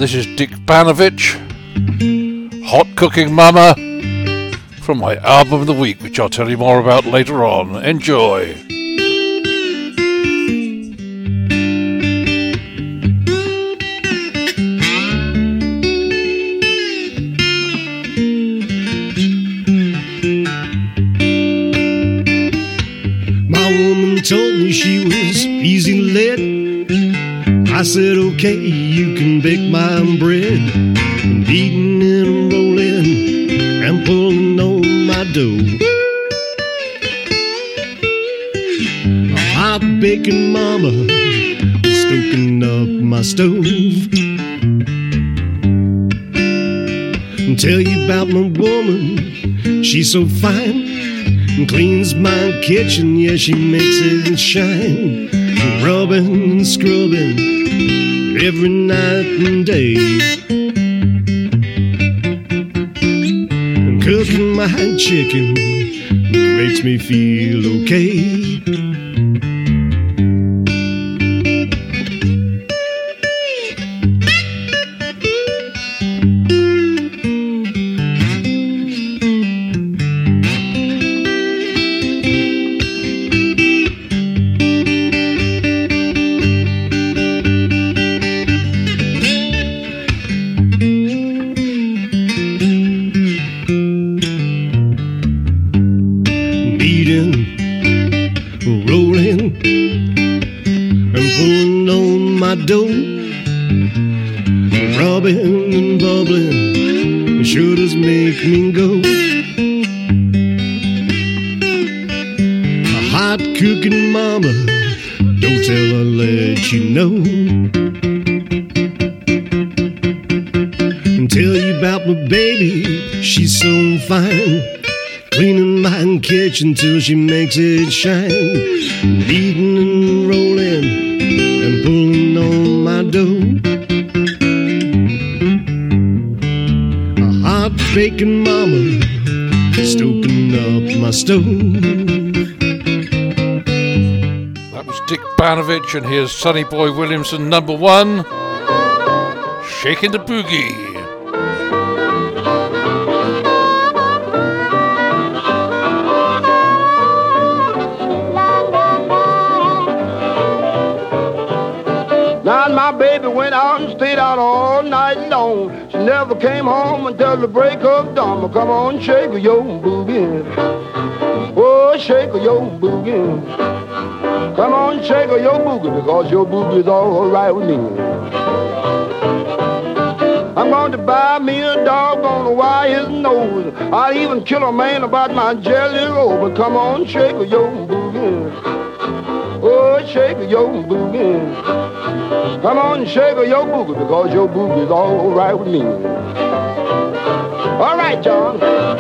This is Dick Panovich, Hot Cooking Mama, from my album of the week, which I'll tell you more about later on. Enjoy. My woman told me she was easy lit. I said, okay, you can bake my bread. And beating and rolling and pulling on my dough. A hot baking mama stoking up my stove. And tell you about my woman, she's so fine. And cleans my kitchen, yeah, she makes it shine. Rubbing and scrubbing every night and day. And cooking my chicken makes me feel okay. Until she makes it shine, beating and rolling and pulling on my dough. A hot baking mama stoking up my stove. That was Dick Panovich, and here's Sonny Boy Williamson, number one, Shaking the Boogie. My baby went out and stayed out all night long. She never came home until the break of dawn. Come on, shake your boogie. Oh, shake your boogie. Come on, shake your boogie, because your boogie's all right with me. I'm going to buy me a dog on the wire his nose. I'll even kill a man about my jelly roll. But come on, shake your boogie. Oh, shake your boogie. Come on, shake your boogie, because your boogie's all right with me. All right, John.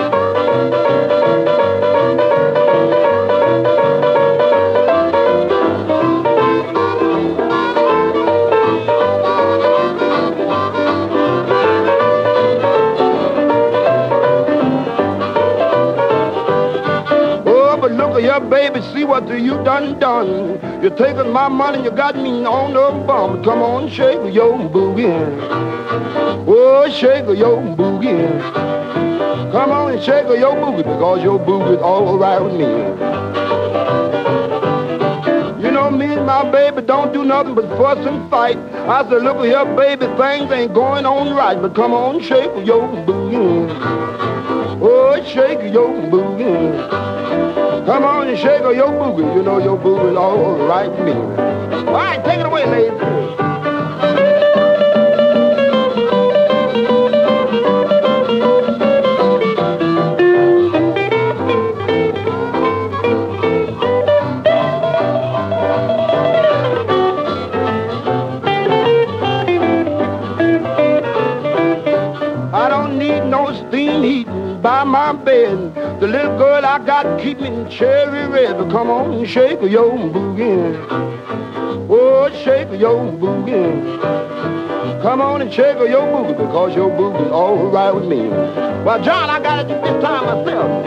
Oh, but look at here, baby, see what you done. You're taking my money, you got me on the bum. Come on, shake your boogie. Oh, shake your boogie. Come on and shake your boogie, because your boogie's all right with me. You know me and my baby don't do nothing but fuss and fight. I said, look here, baby, things ain't going on right. But come on, shake your boogie. Oh, shake your boogie. Come on and shake your boogie. You know your boogie's all right with me. All right, take it away, ladies. I don't need no steam heating by my bed. The little girl I got keep me cherry red. But come on and shake your boogie. Oh, shake your boogie. Come on and shake your boogie, because your boogie's all right with me. Well, John, I got it this time myself.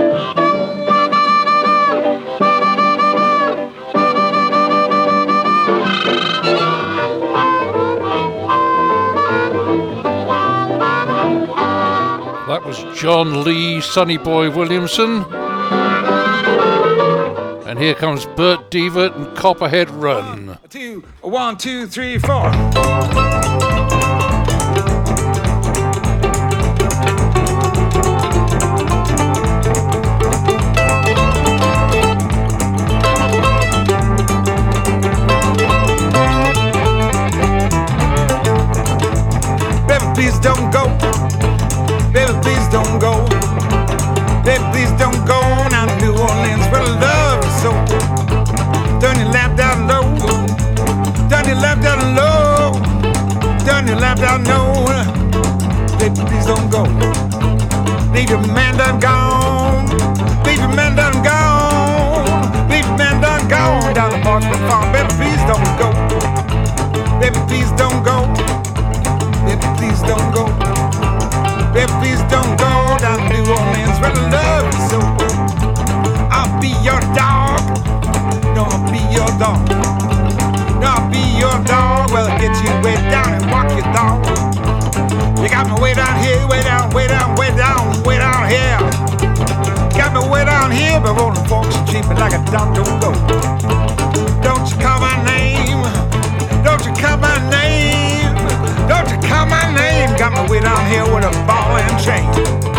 That was John Lee Sonny Boy Williamson. And here comes Bert Devitt and Copperhead Run. 1, 2, 3, 4. Baby, please don't go. Baby, please don't go. Baby, please don't go down to New Orleans where love is so. Turn your lamp down low. Turn your lamp down low. Turn your lamp down low. Baby, please don't go. Leave your man done gone. Leave your man done gone. Leave your man done gone down the Boston Farm. Baby, please don't go. Baby, please don't go. Baby, please don't go. Baby, please don't go down to New Orleans where the love is so. I'll be your dog. No, I'll be your dog. No, I'll be your dog. Well, I'll get you way down and walk your dog. You got me way down here, way down, way down, way down, way down here. Got me way down here, but all the folks treat me like a dog. Don't go. Don't you call my name. Don't you call my name. Don't you call my name. Got me way down here with a ball and chain.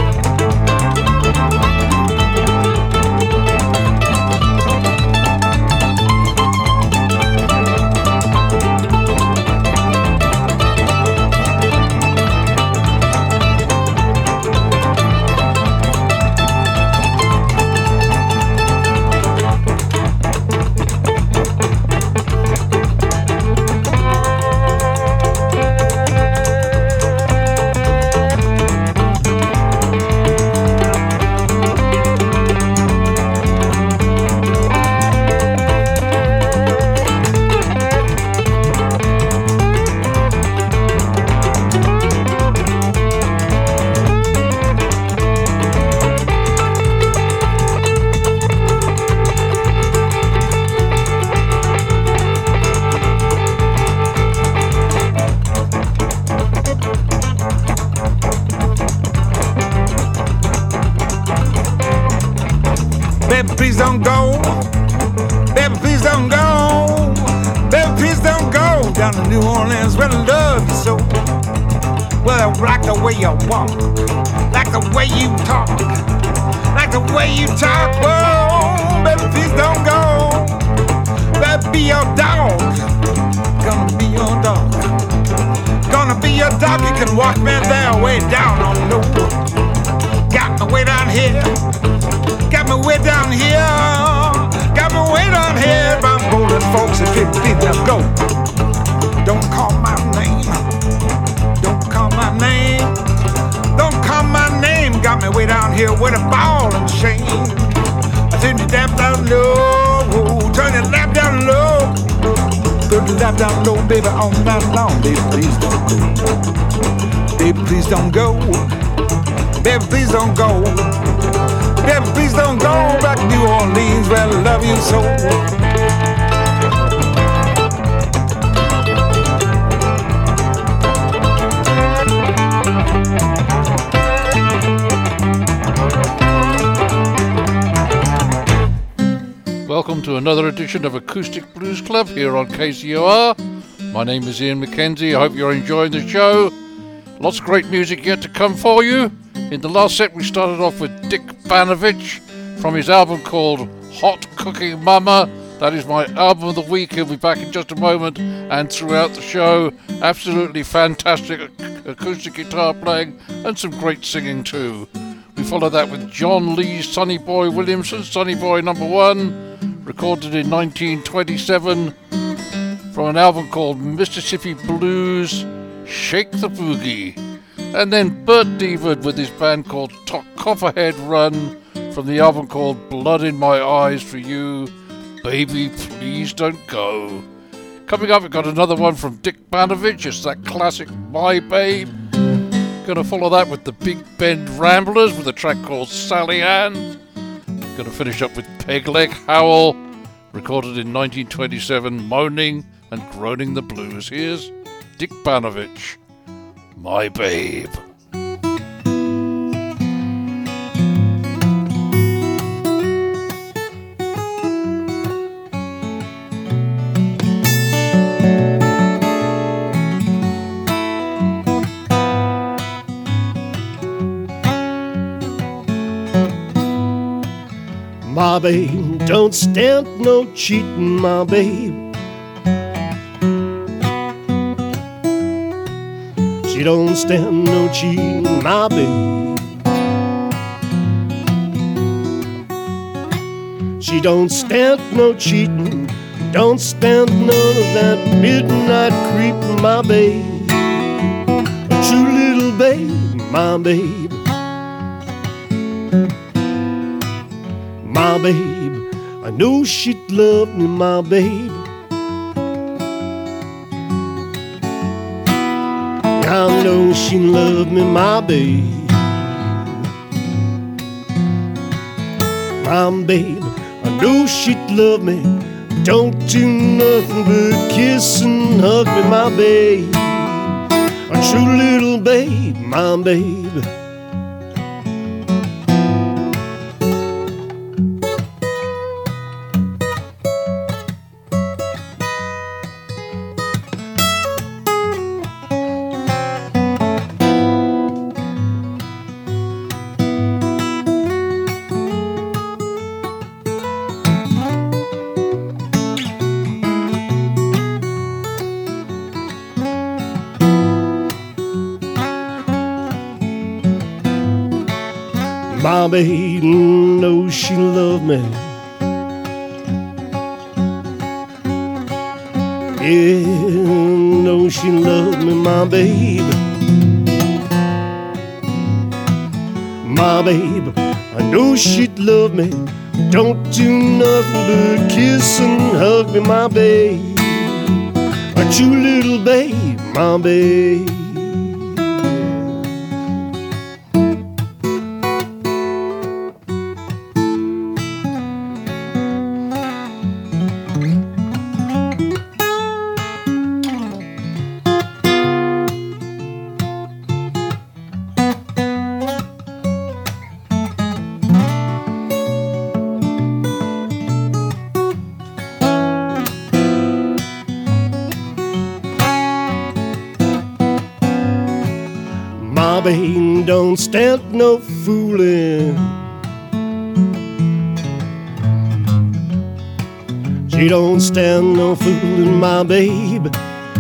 Please don't go. Baby, please don't go. Baby, please don't go down to New Orleans where the love is so. Well, I like the way you walk, like the way you talk, like the way you talk. Whoa, baby, please don't go. Baby, be your dog. Gonna be your dog. Gonna be your dog. You can walk me there way down on the road. Got me way down here. Got me way down here, got me way down here. By golden folks and please let's go. Don't call my name, don't call my name, don't call my name. Got me way down here with a ball and chain. I turn your lamp down low, turn your lamp down low, turn your lamp down low, baby, all night long. Baby, please don't go. Baby, please don't go. Baby, please don't go. Baby, please don't go back to New Orleans where I love you so. Welcome to another edition of Acoustic Blues Club here on KCOR. My name is Ian McKenzie. I hope you're enjoying the show. Lots of great music yet to come for you. In the last set we started off with Dick Banovich from his album called Hot Cooking Mama. That is my album of the week. He'll be back in just a moment. And throughout the show, absolutely fantastic acoustic guitar playing and some great singing too. We follow that with John Lee Sonny Boy Williamson, Sonny Boy number 1, recorded in 1927 from an album called Mississippi Blues, Shake the Boogie. And then Bert Devitt with his band called Copperhead Run from the album called Blood in My Eyes for You, Baby Please Don't Go. Coming up, we've got another one from Dick Banovich. It's that classic My Babe. Gonna follow that with the Big Bend Ramblers with a track called Sally Ann. Gonna finish up with Pegleg Howell, recorded in 1927, Moaning and Groaning the Blues. Here's Dick Banovich, My Babe. My babe don't stand no cheating, my babe. She don't stand no cheating, my babe. She don't stand no cheating, don't stand none of that midnight creeping, my babe. A true little babe, my babe. My babe, I know she'd love me, my babe. I know she'd love me, my babe. My babe, I know she'd love me. Don't do nothing but kiss and hug me, my babe. A true little babe, my babe. My babe knows she love me. Yeah, knows she love me, my babe. My babe, I know she'd love me. Don't do nothing but kiss and hug me, my babe. A true little babe, my babe. My babe don't stand no fooling. She don't stand no fooling, my babe.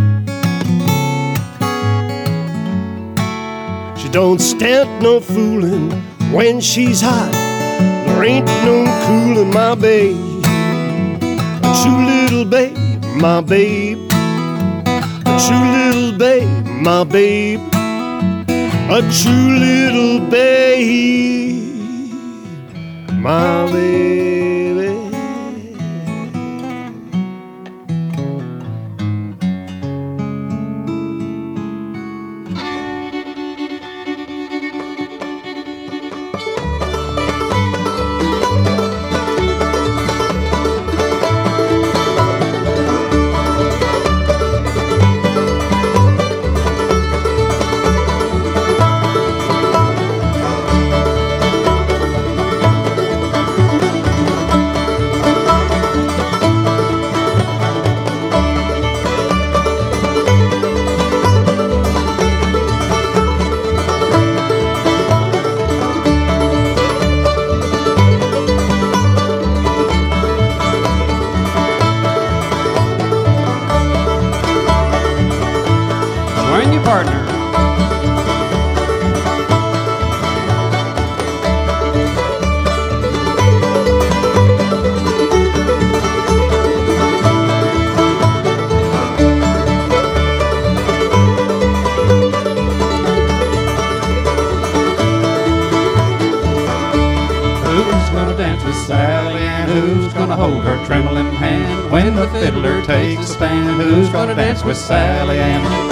She don't stand no fooling. When she's hot, there ain't no cooling, my babe. A true little babe, my babe. A true little babe, my babe. A true little babe, my baby. Join your partner. Who's gonna dance with Sally Ann? Who's gonna hold her trembling hand when the fiddler takes a stand? Who's gonna dance with Sally Ann?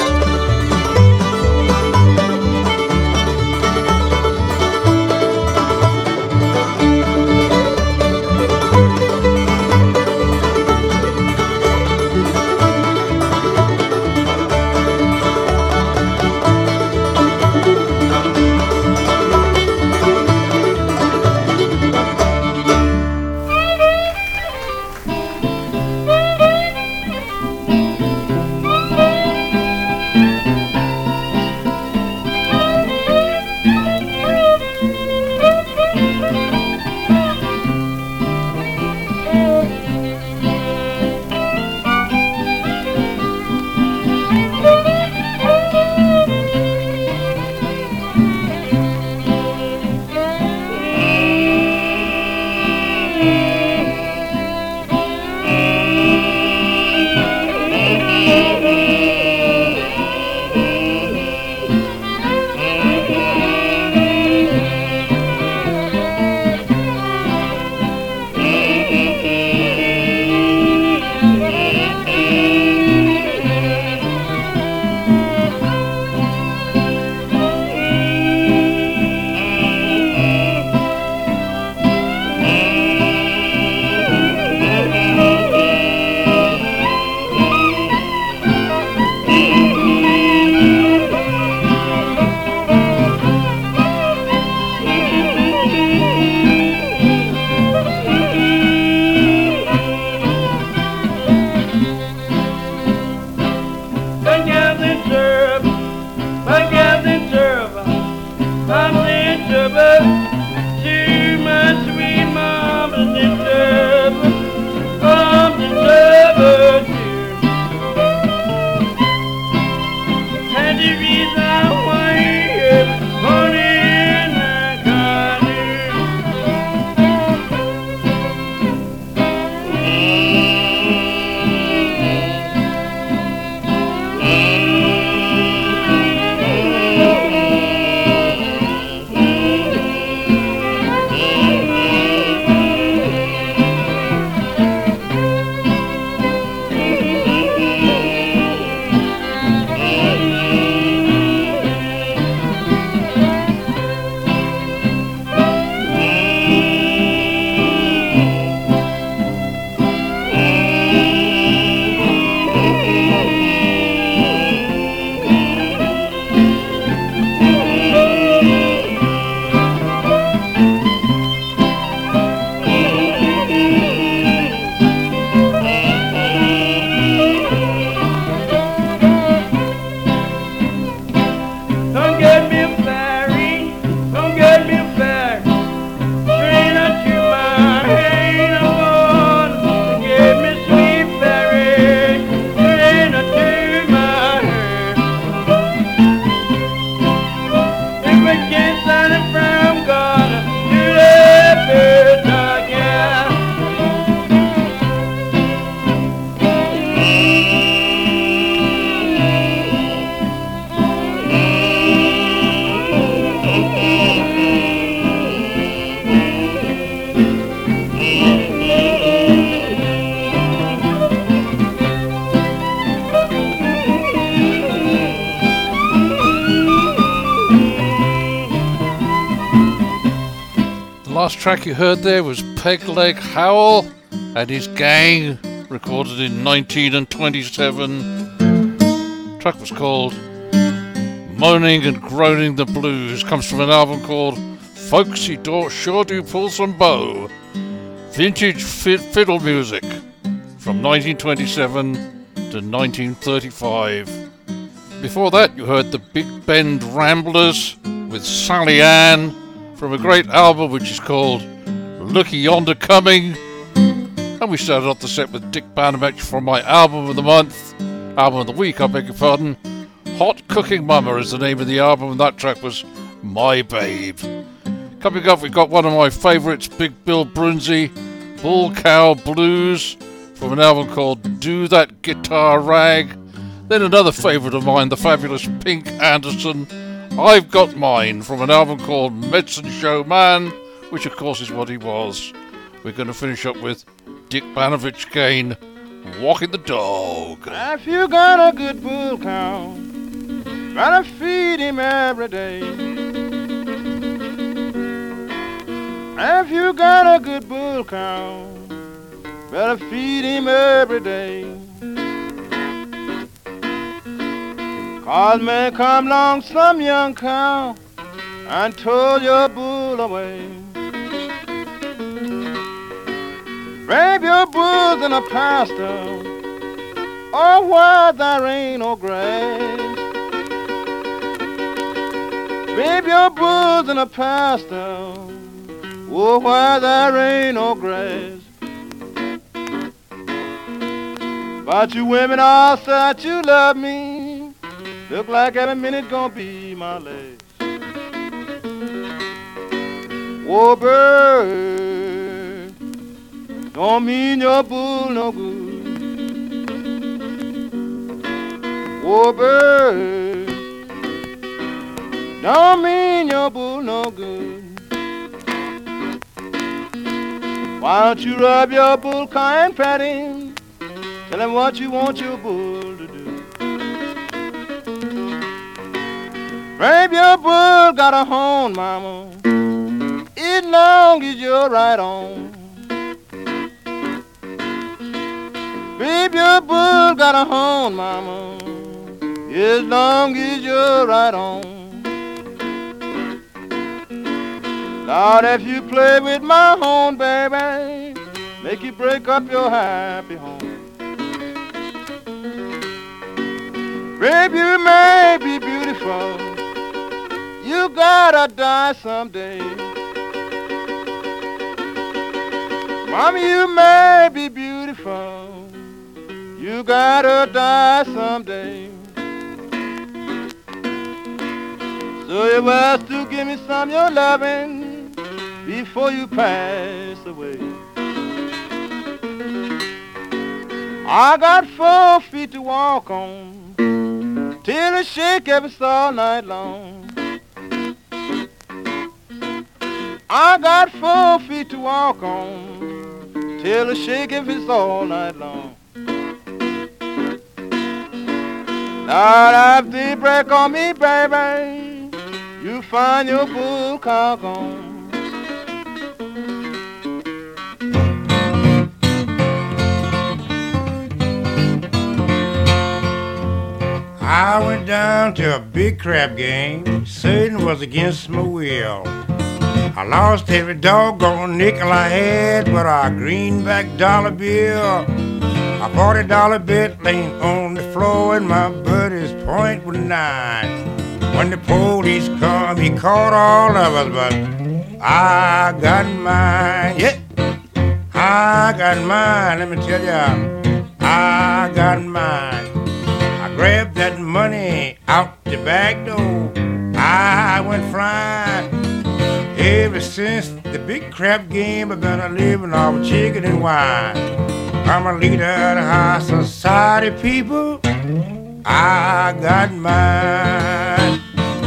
the reason why everybody in the garden. Don't get me a ferry, don't get me a fare. Strainer to my hand, I'm gonna get me sweet ferry. Strainer to my hand. If we can't sign it from gonna do that bit again. The last track you heard there was Peg Leg Howell and his gang, recorded in 1927. Track was called Moaning and Groaning the Blues. Comes from an album called Folks He Sure Do Pull Some Bow. Vintage fiddle music from 1927 to 1935. Before that you heard the Big Bend Ramblers with Sally Ann from a great album which is called Looky Yonder Coming. And we started off the set with Dick Banamech from my album of the week, I beg your pardon. Hot Cooking Mama is the name of the album, and that track was My Babe. Coming up, we've got one of my favourites, Big Bill Brunzi, Bull Cow Blues, from an album called Do That Guitar Rag. Then another favourite of mine, the fabulous Pink Anderson, I've Got Mine, from an album called Medicine Show Man, which of course is what he was. We're going to finish up with Dick Banavich again, Walking the Dog. If you got a good bull cow, try to feed him every day. If you got a good bull cow, better feed him every day. 'Cause may come along some young cow and told your bull away. Brave your bulls in a pasture, or where there ain't no grass. Brave your bulls in a pasture, or where there ain't no grass. But you women all say that you love me, look like every minute gonna be my last. Oh, bird, don't mean your bull no good. Oh, bird, don't mean your bull no good. Why don't you rub your bull car and pat him? Tell him what you want your bull to do. Babe, your bull got a horn, mama, as long as you're right on. Babe, your bull got a horn, mama, as long as you're right on. Lord, if you play with my horn, baby, make you break up your happy home. Babe, you may be beautiful, you gotta die someday. Mommy, you may be beautiful, you gotta die someday. So you must to give me some of your loving before you pass away. I got 4 feet to walk on till I shake every all night long. I got 4 feet to walk on till I shake every all night long. Lord, if they break on me, baby, you find your bull cock on. I went down to a big crab game, certain was against my will. I lost every doggone nickel I had but a greenback dollar bill. A $40 bet laying on the floor and my buddy's point was 9. When the police come, he caught all of us, but I got mine, yeah. I got mine, let me tell ya, I got mine. I grabbed that money out the back door, I went flying. Ever since the big crab game, I've been a living off chicken and wine. I'm a leader of the high society, people. I got mine.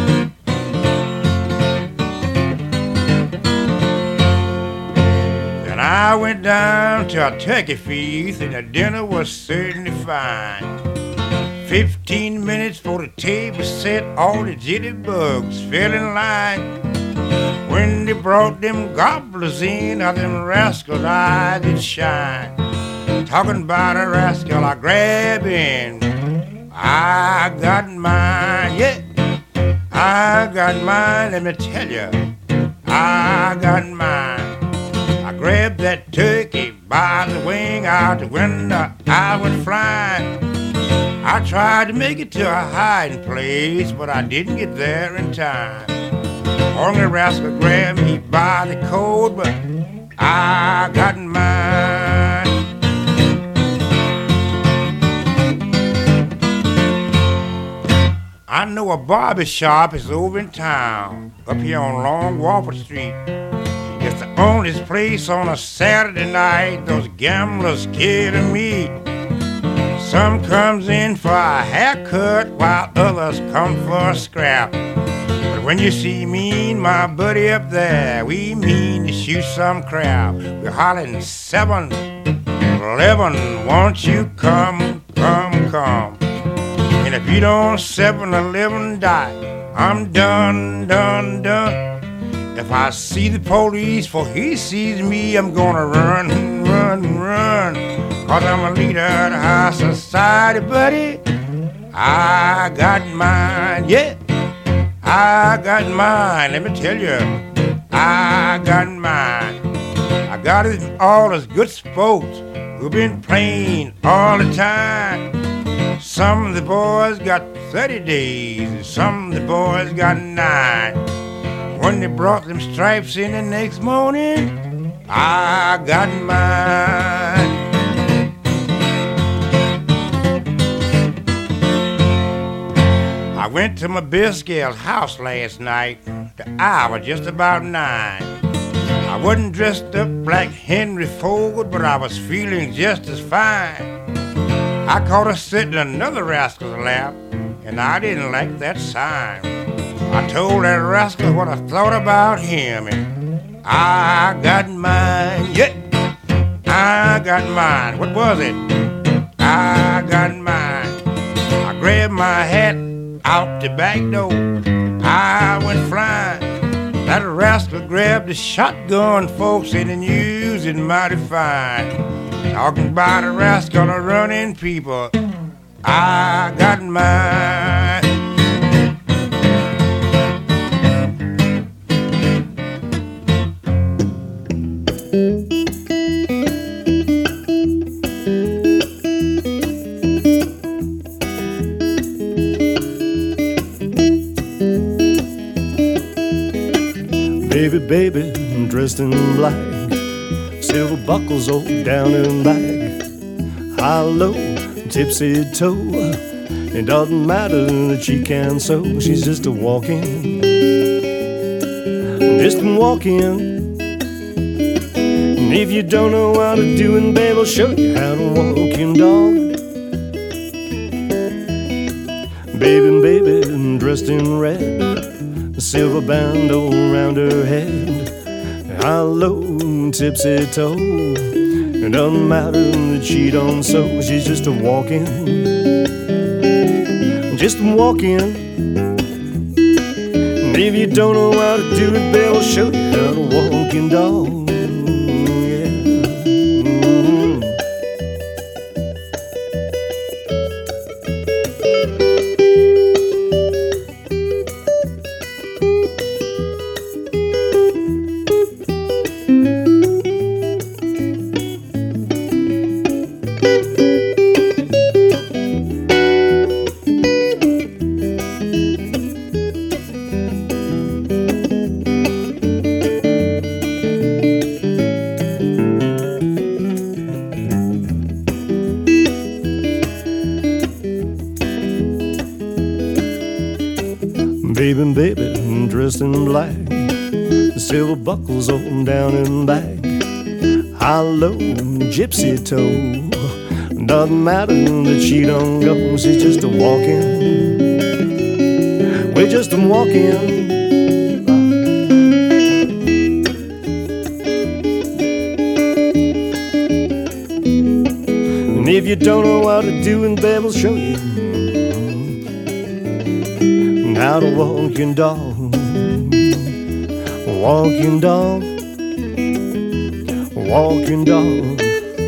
Then I went down to a turkey feast, and the dinner was certainly fine. 15 minutes for the table set, all the jitterbugs fell in line. When they brought them gobblers in, how them rascals' eyes did shine. Talking about a rascal, I grab him. I got mine, yeah. I got mine, let me tell you. I got mine. I grabbed that turkey by the wing out the window. I went flying. I tried to make it to a hiding place, but I didn't get there in time. Only rascal grabbed me by the coat, but I got mine. I know a barber shop is over in town, up here on Long Walford Street. It's the only place on a Saturday night those gamblers care to meet. Some comes in for a haircut while others come for a scrap. But when you see me and my buddy up there, we mean to shoot some crap. We're hollering 7, 11, won't you come, come, come. And if you don't 7-11 die, I'm done, done, done. If I see the police before he sees me, I'm gonna run, run, run. Cause I'm a leader of the high society, buddy. I got mine, yeah. I got mine, let me tell you. I got mine. I got it from all those good sports who've been playing all the time. Some of the boys got 30 days, and some of the boys got 9. When they brought them stripes in the next morning, I got mine. I went to my best gal's house last night. The hour just about 9. I wasn't dressed up like Henry Ford, but I was feeling just as fine. I caught her sitting in another rascal's lap, and I didn't like that sign. I told that rascal what I thought about him, and I got mine, yeah. I got mine. What was it? I got mine. I grabbed my hat out the back door. I went flying. That rascal grabbed the shotgun, folks, and then used it mighty fine. Talking about a rascal running people. I got mine. Baby, baby, I'm dressed in black, silver buckles all down her back, high, low, tipsy toe. It doesn't matter that she can sew, she's just a walking just walk in. And if you don't know how to do it, babe, I'll show you how to walk in, dog. Baby, dressed in red, a silver band all around her head, hollow and tipsy toe. It doesn't matter that she don't sew, she's just a walk-in, just a walk-in. And if you don't know how to do it, babe, I'll show you how to walk in, dog. Baby, dressed in black, silver buckles on down and back, hollow gypsy toe. Doesn't matter that she don't go, she's just a walk-in. We're just a walk-in. And if you don't know how to do it, babe, I'll show you how to walk-in, dog. Walk-in, dog. Walk-in, dog.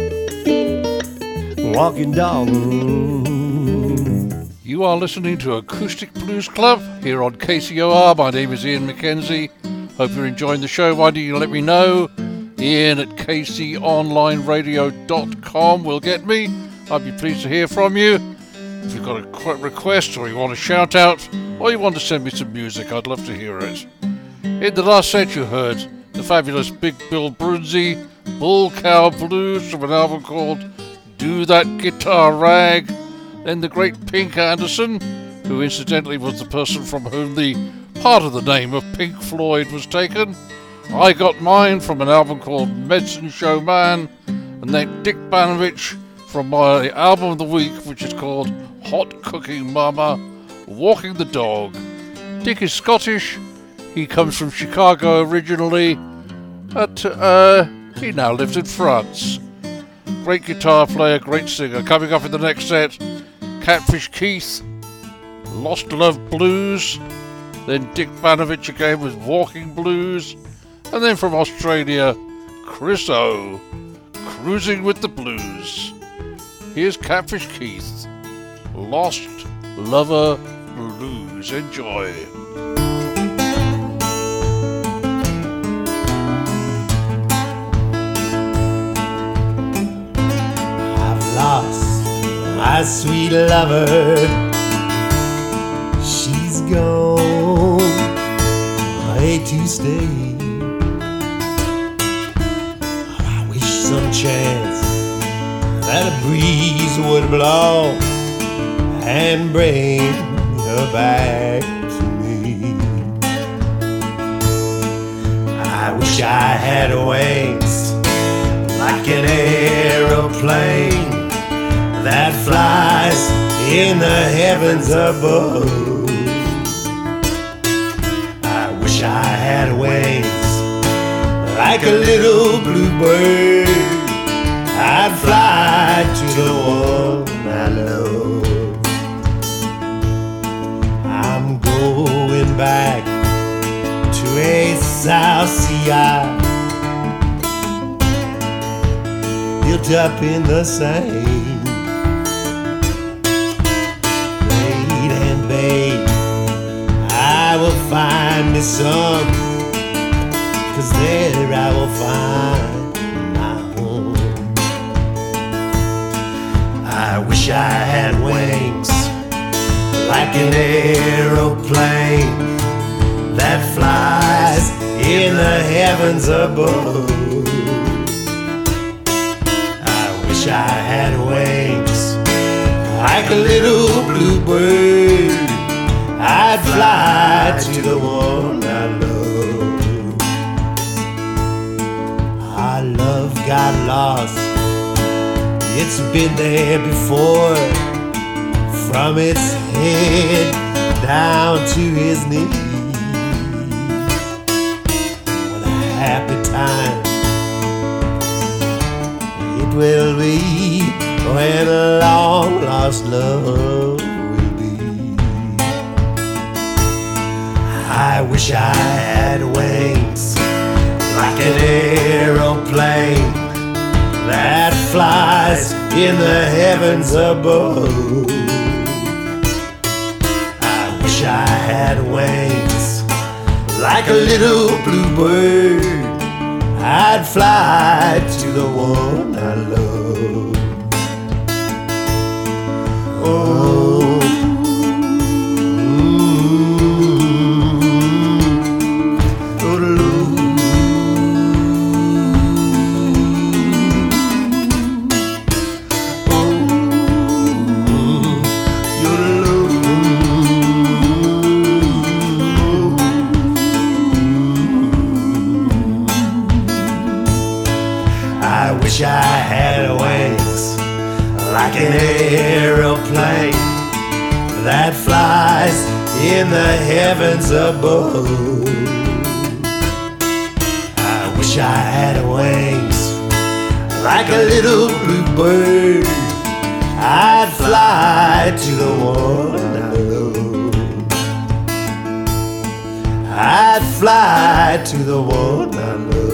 Walking dog. You are listening to Acoustic Blues Club here on KCOR. My name is Ian McKenzie. Hope you're enjoying the show. Why don't you let me know? Ian at kconlineradio.com will get me. I'd be pleased to hear from you. If you've got a request or you want a shout out or you want to send me some music, I'd love to hear it. In the last set you heard the fabulous Big Bill Brunzi, Bull Cow Blues from an album called Do That Guitar Rag. Then the great Pink Anderson, who incidentally was the person from whom the part of the name of Pink Floyd was taken. I Got Mine from an album called Medicine Show Man. And then Dick Banovich from my album of the week, which is called Hot Cooking Mama, Walking the Dog. Dick is Scottish. He comes from Chicago originally, but he now lives in France. Great guitar player, great singer. Coming up in the next set, Catfish Keith, Lost Love Blues. Then Dick Banovich again with Walking Blues. And then from Australia, Chris O, Cruising with the Blues. Here's Catfish Keith, Lost Lover Blues. Enjoy. Lost my sweet lover, she's gone, I hate to stay. I wish some chance that a breeze would blow and bring her back to me. I wish I had wings like an aeroplane that flies in the heavens above. I wish I had wings like a little bluebird. I'd fly to the one I love. I'm going back to a South Sea isle built up in the sand. I will find me some, 'cause there I will find my home. I wish I had wings like an aeroplane that flies in the heavens above. I wish I had wings like a little bluebird. I'd fly to the one I love. got lost. It's been there before, from its head down to his knees. What a happy time it will be when a long lost love will be. I wish I had wings like an aeroplane that flies in the heavens above. I wish I had wings like a little blue bird. I'd fly to the one I love. Oh, I wish I had wings like an aeroplane that flies in the heavens above. I wish I had wings like a little blue bird. I'd fly to the one I love. I'd fly to the one I love.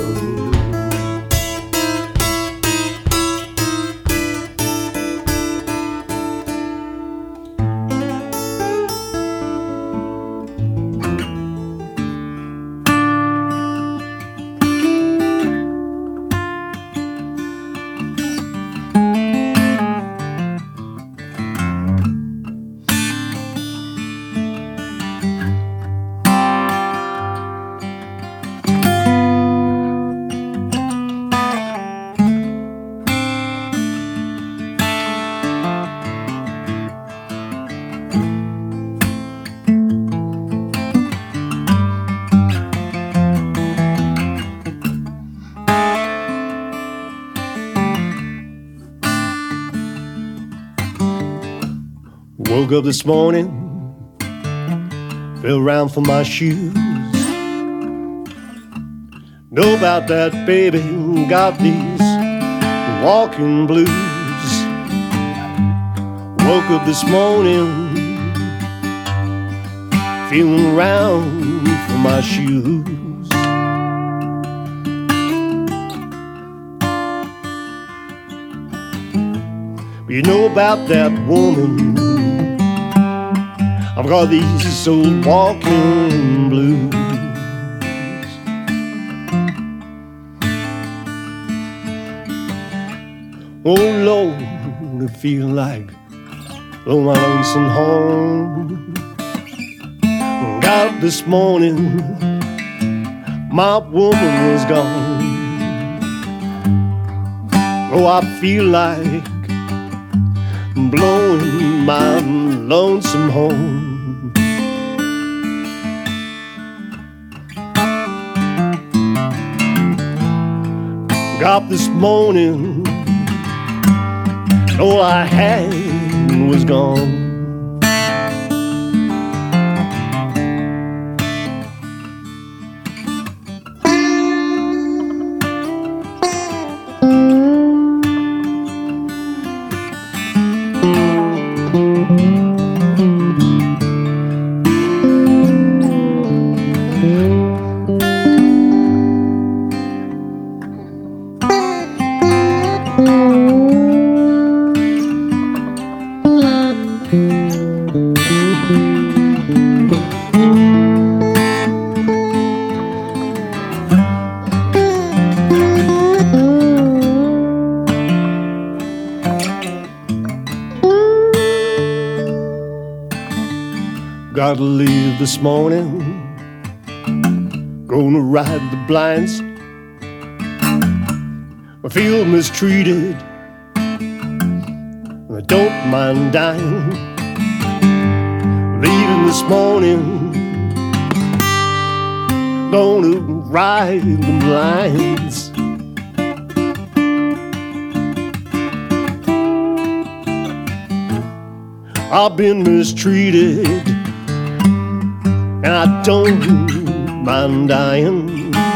Woke up this morning, fell around for my shoes. Know about that, baby, got these walking blues. Woke up this morning, feeling around for my shoes. You know about that woman, I've got these old walking blues. Oh Lord, I feel like oh my lonesome home. Got up this morning, my woman was gone. Oh, I feel like blowing my lonesome home. Got up this morning, all I had was gone. Gotta leave this morning, gonna ride the blinds. I feel mistreated, I don't mind dying. Leaving this morning, gonna ride the blinds. I've been mistreated, and I don't mind dying.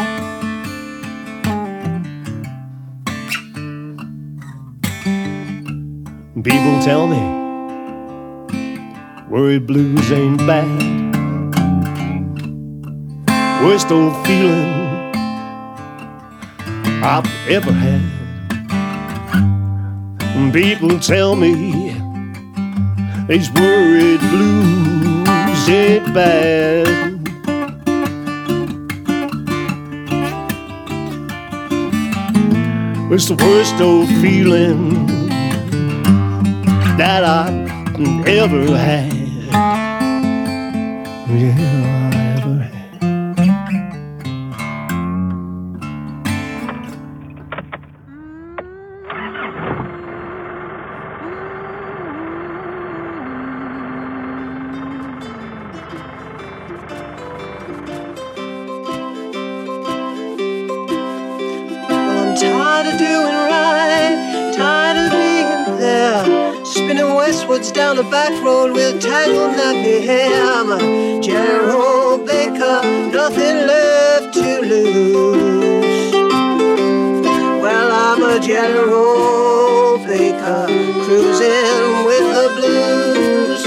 People tell me worry blues ain't bad. Worst old feeling I've ever had. People tell me these worried blues ain't bad. It's the worst old feeling that I've ever had. Yeah, I ever had. Tired of doing right, tired of being there, spinning westwards down a back road with tangled nappy hair. I'm a Gerald Baker, nothing left to lose. Well, I'm a Gerald Baker, cruising with the blues.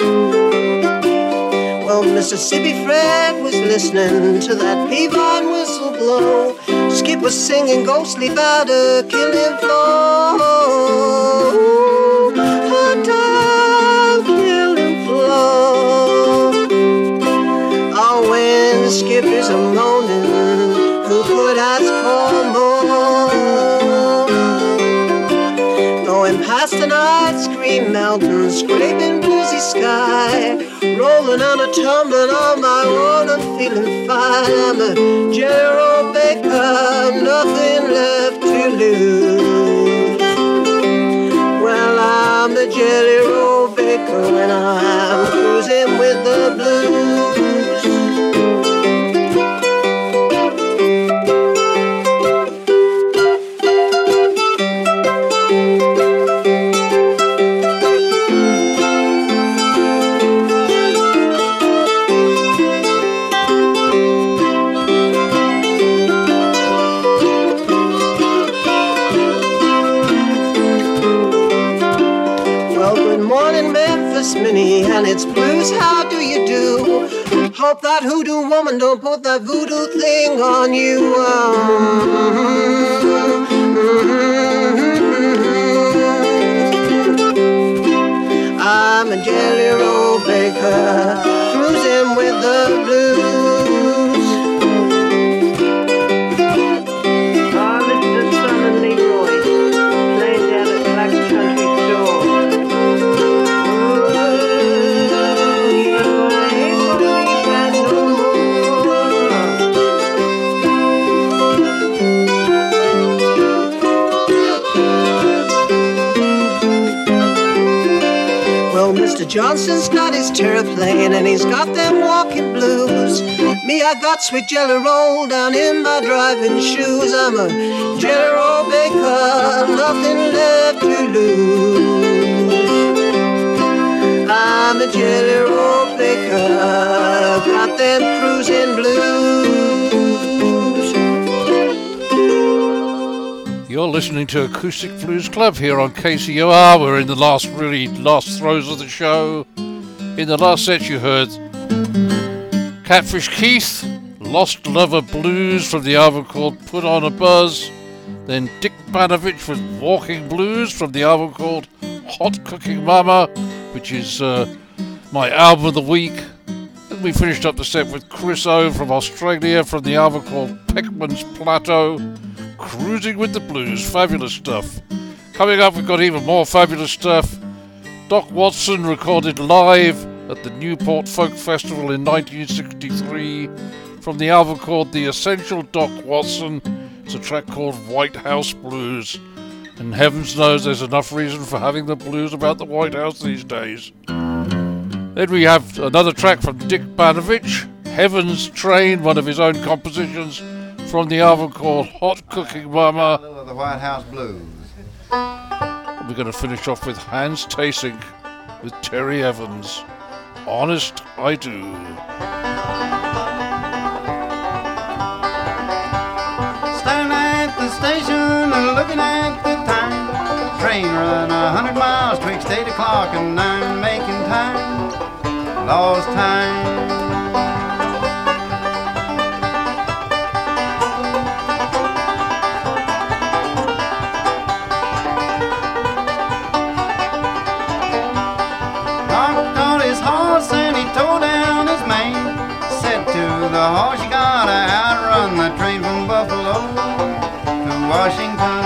Well, Mississippi Fred was listening to that Peavine whistle blow. Skip was singing ghostly about a killing flow. A time killing flow. Oh, when the skippers are moaning, who could ask for more? Going past an ice cream mountain, scraping bluesy sky, rolling on a tumbling on my own, I'm feeling fine. I'm a General Baker, nothing left to lose. Well, I'm a Jelly Roll Baker and I'm cruising with the blues. Minnie, and it's blues, how do you do? Hope that hoodoo woman don't put that voodoo thing on you. I'm a Jelly Roll Baker, cruising with the blues. Ah, Mr. Son and Leroy, playing down at Black Country Store. Mr. Johnson's got his terraplane and he's got them walking blues. Me, I got sweet jelly roll down in my driving shoes. I'm a Jelly Roll Baker, nothing left to lose. I'm a Jelly Roll Baker, got them cruising blues. You're listening to Acoustic Blues Club here on KCOR. We're in the last throes of the show. In the last set you heard Catfish Keith, Lost Lover Blues from the album called Put On a Buzz. Then Dick Banovich with Walking Blues from the album called Hot Cooking Mama, which is my album of the week. Then we finished up the set with Chris O from Australia from the album called Peckman's Plateau. Cruising with the Blues, fabulous stuff. Coming up, we've got even more fabulous stuff. Doc Watson recorded live at the Newport Folk Festival in 1963 from the album called The Essential Doc Watson. It's a track called White House Blues. And heavens knows there's enough reason for having the blues about the White House these days. Then we have another track from Dick Banovich, Heaven's Train, one of his own compositions, from the album called Hot Cooking Mama. The White House Blues. We're going to finish off with Hans Tasing with Terry Evans. Honest I Do. Standing at the station, looking at the time. Train run 100 miles twixt 8 o'clock and 9, making time. Lost time. The horse, you gotta outrun the train from Buffalo to Washington.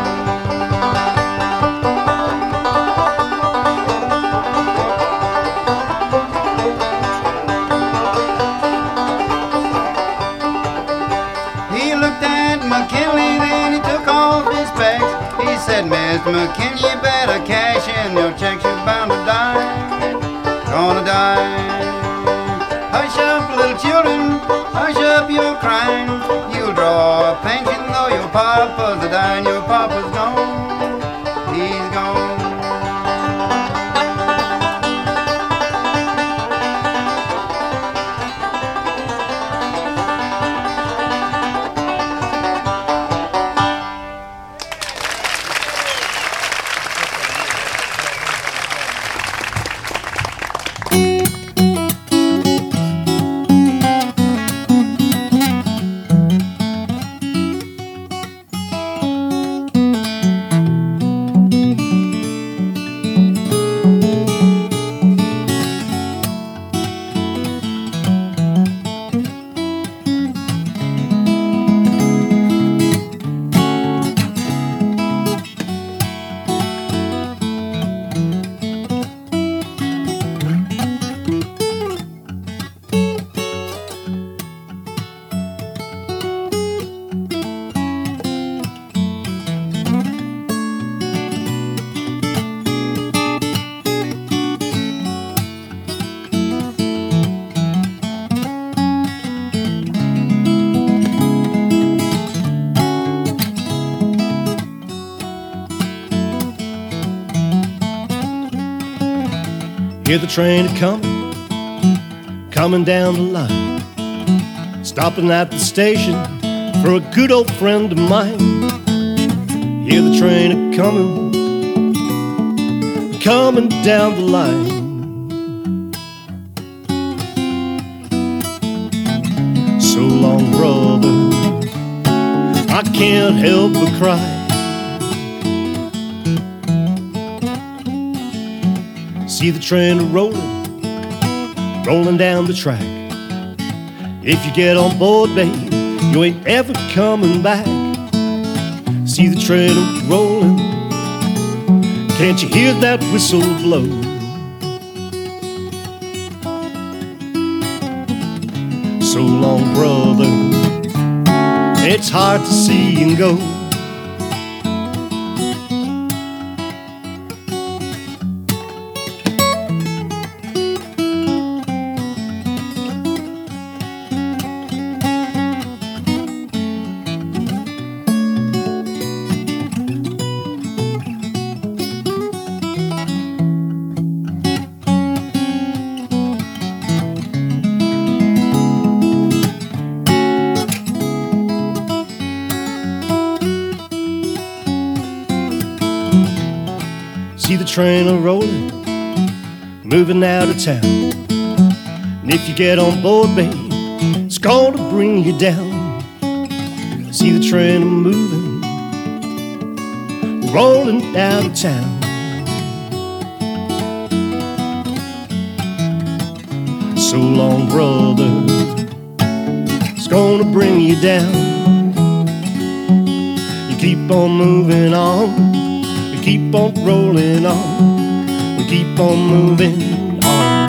He looked at McKinley, then he took off his specs. He said, Mr. McKinley, you better cash in your checks, you're bound to die, gonna die. Hush up, little children, hush up your crying. You'll draw a pension though your papa's a dying. Your papa's gone, he's gone. Hear the train coming down the line, stopping at the station for a good old friend of mine. Hear the train coming down the line. So long, brother, I can't help but cry. See the train rolling down the track. If you get on board, babe, you ain't ever coming back. See the train rolling, can't you hear that whistle blow? So long, brother, it's hard to see and go. See the train a-rolling, moving out of town. And if you get on board, babe, it's gonna bring you down. See the train a-moving, rolling out of town. So long, brother, it's gonna bring you down. You keep on moving on, keep on rolling on, we keep on moving on.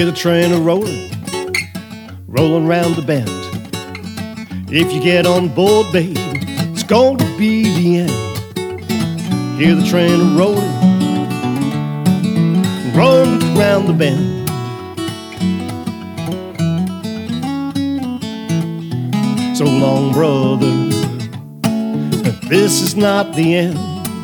Hear the train a-rolling, rolling round the bend. If you get on board, babe, it's going to be the end. Hear the train a-rolling, rolling round the bend. So long, brother, this is not the end.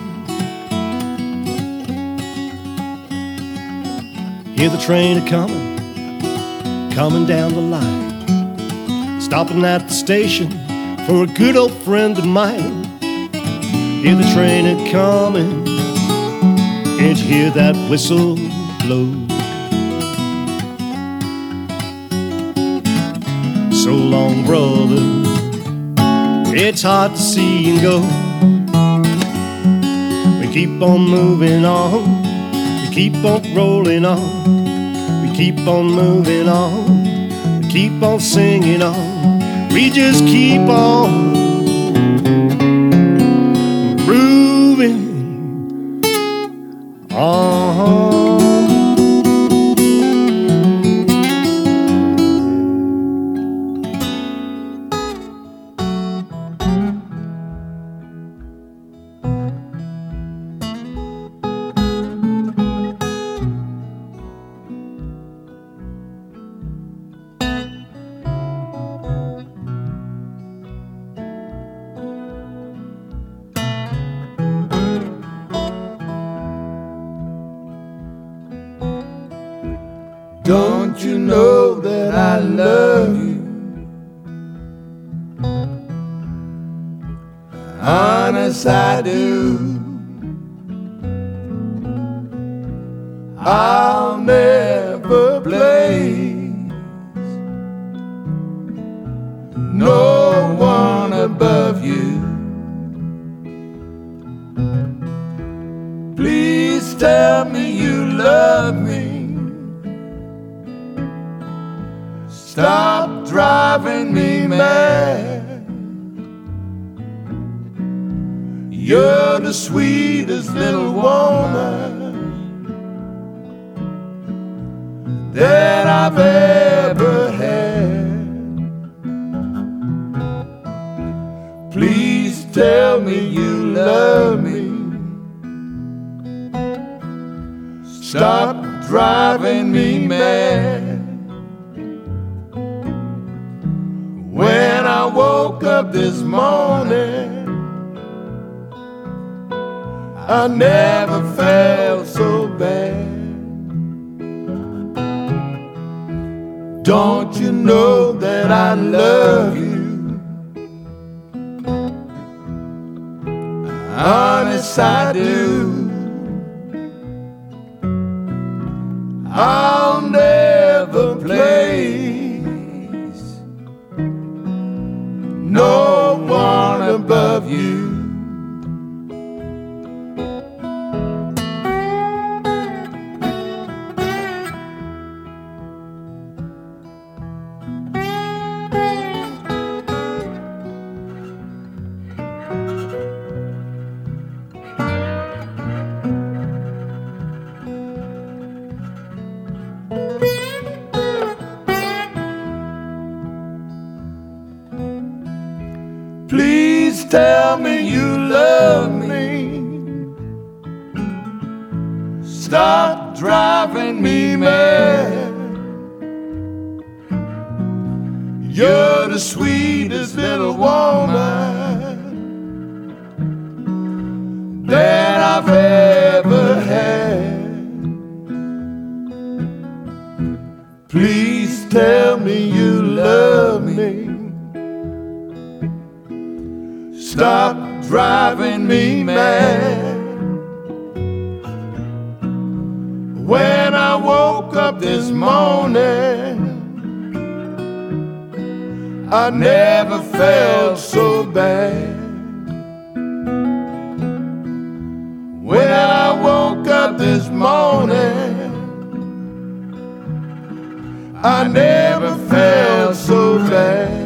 Hear the train a-coming, coming down the line, stopping at the station for a good old friend of mine. Hear the train a-coming, can't you hear that whistle blow? So long, brother, it's hard to see and go. We keep on moving on, we keep on rolling on, we keep on moving on, we keep on singing on, we just keep on moving on. Don't you know that I love you? Honest, I do. I'll never place no one above you. Please tell me you love me. Stop driving me mad. You're the sweetest little woman that I've ever had. Please tell me you love me. Stop driving me mad. When I woke up this morning, I never felt so bad. Don't you know that I love you? Honest, I do. I'll never place no one above you. Please tell me you love me. Stop driving me mad. You're the sweetest little woman that I've ever had. Please tell me you love me. Stop driving me mad. When I woke up this morning, I never felt so bad. When I woke up this morning, I never felt so bad.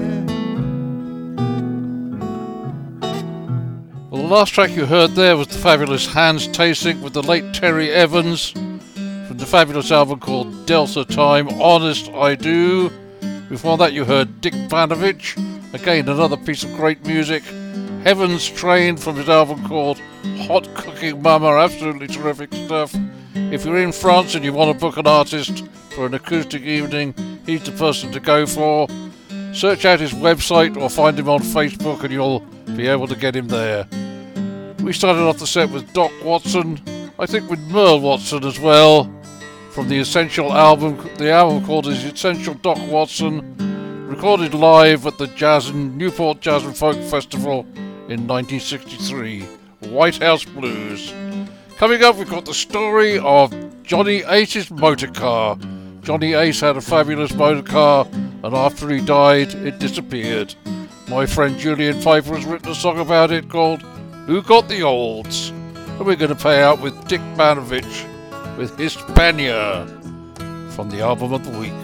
Well, the last track you heard there was the fabulous Hans Tasic with the late Terry Evans from the fabulous album called Delta Time, Honest I Do. Before that you heard Dick Vanovich, again another piece of great music. Heaven's Train from his album called Hot Cooking Mama, absolutely terrific stuff. If you're in France and you want to book an artist for an acoustic evening, he's the person to go for. Search out his website or find him on Facebook and you'll be able to get him there. We started off the set with Doc Watson, I think with Merle Watson as well, from the Essential album, the album called The Essential Doc Watson, recorded live at the Newport Jazz and Folk Festival in 1963, White House Blues. Coming up, we've got the story of Johnny Ace's motor car. Johnny Ace had a fabulous motor car, and after he died, it disappeared. My friend Julian Pfeiffer has written a song about it called Who Got the Olds? And we're going to pay out with Dick Vanovich with Hispania from the album of the week.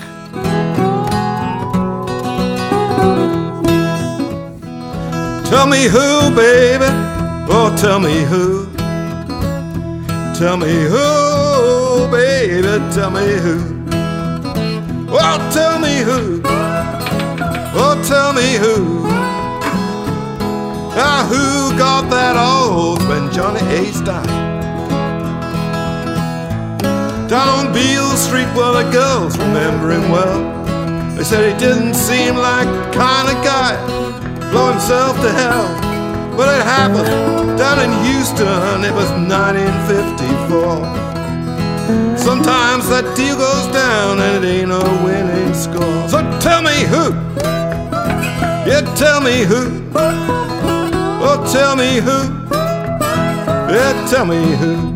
Tell me who, baby, oh tell me who. Tell me who, baby, tell me who. Oh, tell me who, oh tell me who. Now who got that old when Johnny Ace died? Down on Beale Street, well the girls remember him well. They said he didn't seem like the kind of guy blow himself to hell. But it happened down in Houston, it was 1954. Sometimes that deal goes down and it ain't a winning score. So tell me who, yeah tell me who. Oh, tell me who, yeah, tell me who.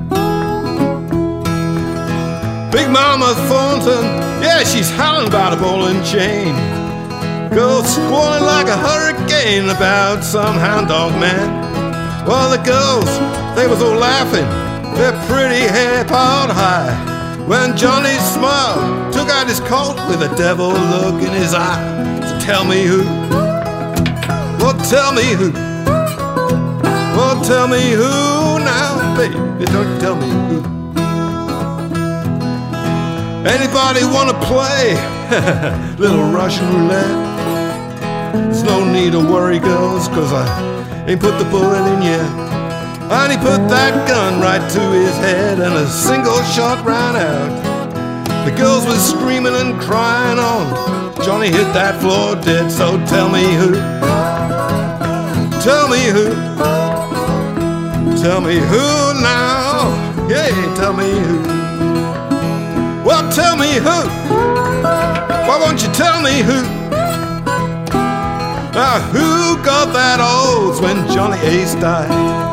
Big Mama Thornton, yeah, she's howling about a ball and chain. Girls squalling like a hurricane about some hound dog man. Well, the girls, they was all laughing, their pretty hair piled high, when Johnny smiled, took out his coat with a devil look in his eye. So tell me who, well, tell me who. Oh, tell me who now, baby, don't tell me who. Anybody wanna play little Russian roulette? There's no need to worry, girls, cause I ain't put the bullet in yet. And he put that gun right to his head and a single shot ran out. The girls were screaming and crying on. Johnny hit that floor dead, so tell me who. Tell me who. Tell me who now, yeah, tell me who. Well, tell me who. Why won't you tell me who? Who got that olds when Johnny Ace died?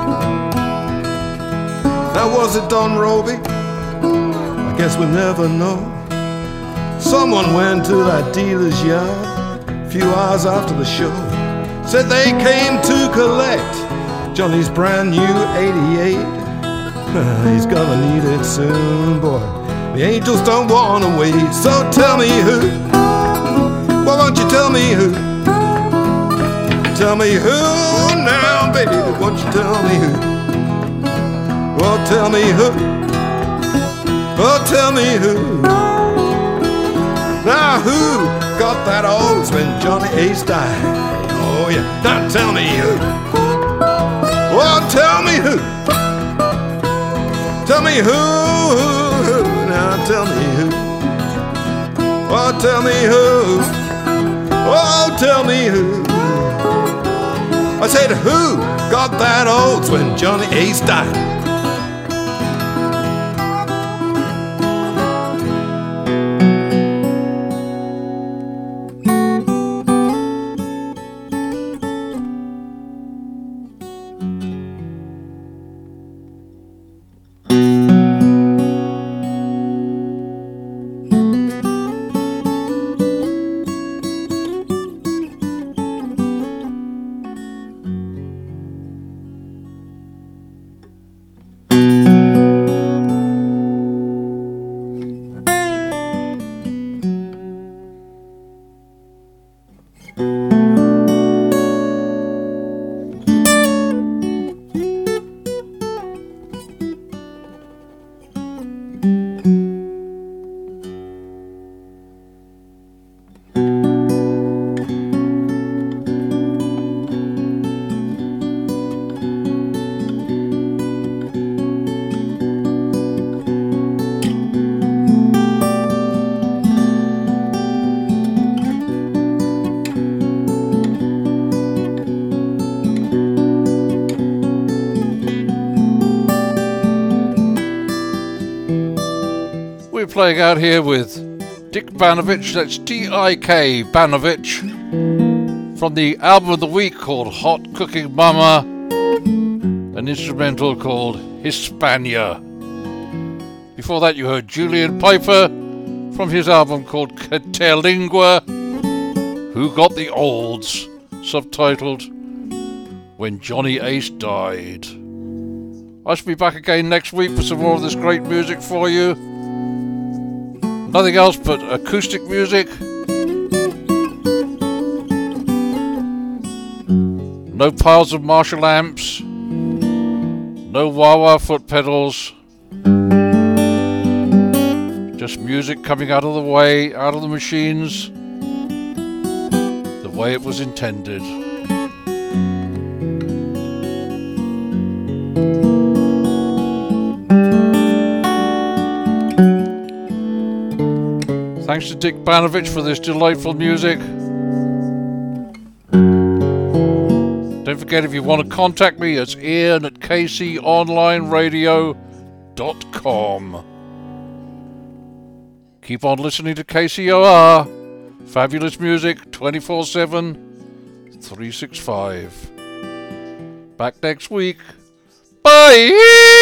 Now was it Don Roby? I guess we'll never know. Someone went to that dealer's yard a few hours after the show. Said they came to collect Johnny's brand new 88. He's gonna need it soon, boy. The angels don't wanna wait. So tell me who. Why won't you tell me who? Tell me who now, baby. Won't you tell me who? Oh, tell me who. Oh, tell me who. Now who got that olds when Johnny Ace died? Oh yeah. Now tell me who. Oh, tell me who. Tell me who. Now tell me who. Oh, tell me who. Oh, tell me who. I said who got that olds when Johnny Ace died? playing out here with Dick Banovich, that's D-I-K Banovich, from the album of the week called Hot Cooking Mama, an instrumental called Hispania. Before that you heard Julian Piper from his album called Caterlingua, Who Got the Olds, subtitled When Johnny Ace Died. I shall be back again next week for some more of this great music for you. Nothing else but acoustic music. No piles of Marshall amps. No wah-wah foot pedals. Just music coming out of the way, out of the machines, the way it was intended. Thanks to Dick Banovich for this delightful music. Don't forget, if you want to contact me, it's Ian at kconlineradio.com. Keep on listening to KCOR. Fabulous music 24/7, 365. Back next week. Bye!